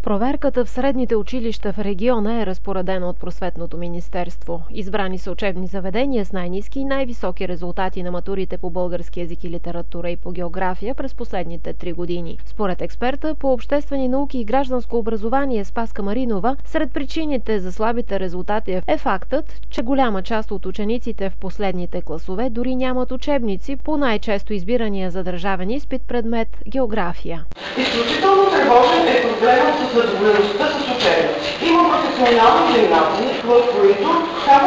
Проверката в средните училища в региона е разпоредена от Просветното министерство. Избрани са учебни заведения с най-ниски и най-високи резултати на матурите по български език и литература и по география през последните 3 години. Според експерта по обществени науки и гражданско образование Спаска Маринова, сред причините за слабите резултати е фактът, че голяма част от учениците в последните класове дори нямат учебници по най-често избирания за държавен изпит предмет география. Изключително тревожен е проблемът с задоволеността с учебници. Има професионални гимназии, в които само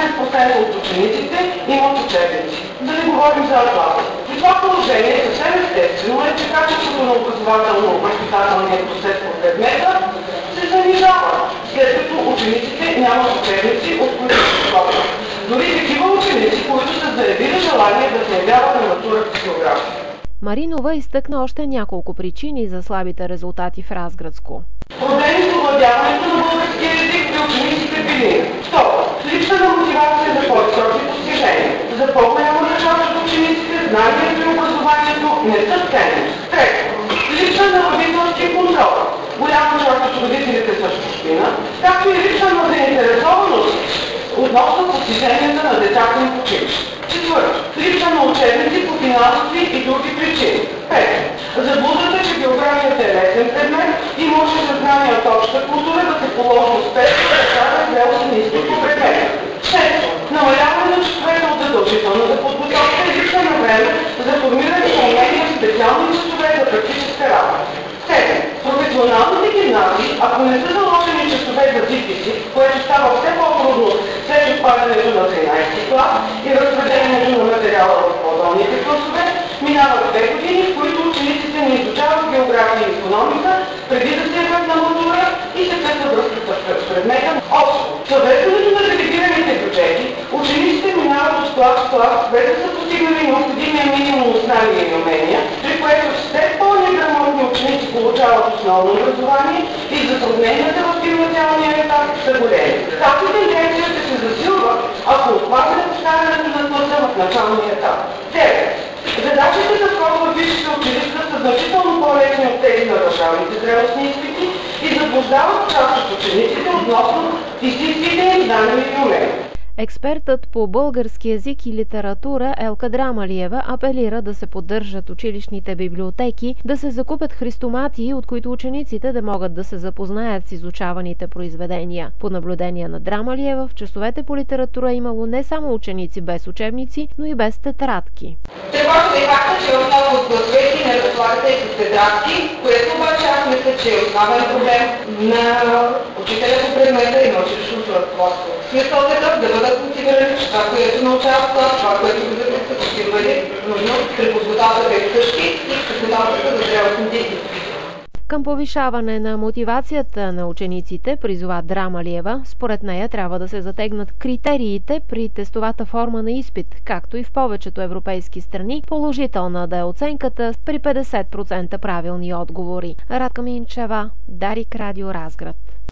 15% от учениците имат учебници. Да не говорим за Атласа. При това положение съвсем естествено е, че качеството на образователно-възпитателния процес по предмета се занижава, след като учениците нямат учебници, от които се склопят. Дори такива ученици, които са заявили желание да се явяват на матура по география. Маринова изтъкна още няколко причини за слабите резултати в Разградско. Проблеми с овладяването на българския език при учениците били. Второ, липса на мотивация за по-високи постижения. За по-голяма част от учениците знания при образованието не са ценни. Трето, липса на родителски контрол. Голяма част от родителите са в чужбина, както и липса на заинтересованост относно постиженията на децата им в училище. Четвърто, липса на учебници по финансови и други причини. Пето, заблудата, че географията е лесен предмет и може съзнание от обща култура да се положи успешно да става зрелостен изпит по предмета. Шесто, намаляване на часовете от задължителната подготовка и липса на време за формиране на умения в специални часове за практическа работа. Седмо, професионалните гимназии, ако не са заложени часове за ЗИПИСи, което става все по-трудно след отпадането на 13 клас и разпределението на материала в по-долните класове, минават 2 години, в които учениците не изучават география и икономика, преди да се явят на матура и се къса връзката с предмета. Общо, съвързването на делегираните бюджети, учениците минават от клас в клас, без да са постигнали необходимия минимум знания и умения, при което все по-неграмотни ученици получават основно образование и затрудненията в гимназиалния етап са големи. Тази тенденция ще се засилва, ако отпадне поставянето на класа в началния етап. 9. Задачите за вход в висшите училища са значително по-лесни от тези на държавните зрелостни изпити и заблуждават част от учениците относно истинските им знания и умения. Експертът по български език и литература Елка Драмалиева апелира да се поддържат училищните библиотеки, да се закупят христоматии, от които учениците да могат да се запознаят с изучаваните произведения. По наблюдение на Драмалиева, в часовете по литература имало не само ученици без учебници, но и без тетрадки. Тревожно е факта, че в много от класовете не разполагате и с тетрадки, което обаче аз мисля, че е основен проблем на учителя по предмета и на училищното ръководство. Смисъл да бъдат мотивирани, че това, което научават в клас, това, което го ще бъде нужно при подготовката и вкъщи и подготовката за зрелостните изпити. Към повишаване на мотивацията на учениците призова Драмалиева, според нея трябва да се затегнат критериите при тестовата форма на изпит, както и в повечето европейски страни, положителна да е оценката при 50% правилни отговори. Радка Минчева, Дарик Радио Разград.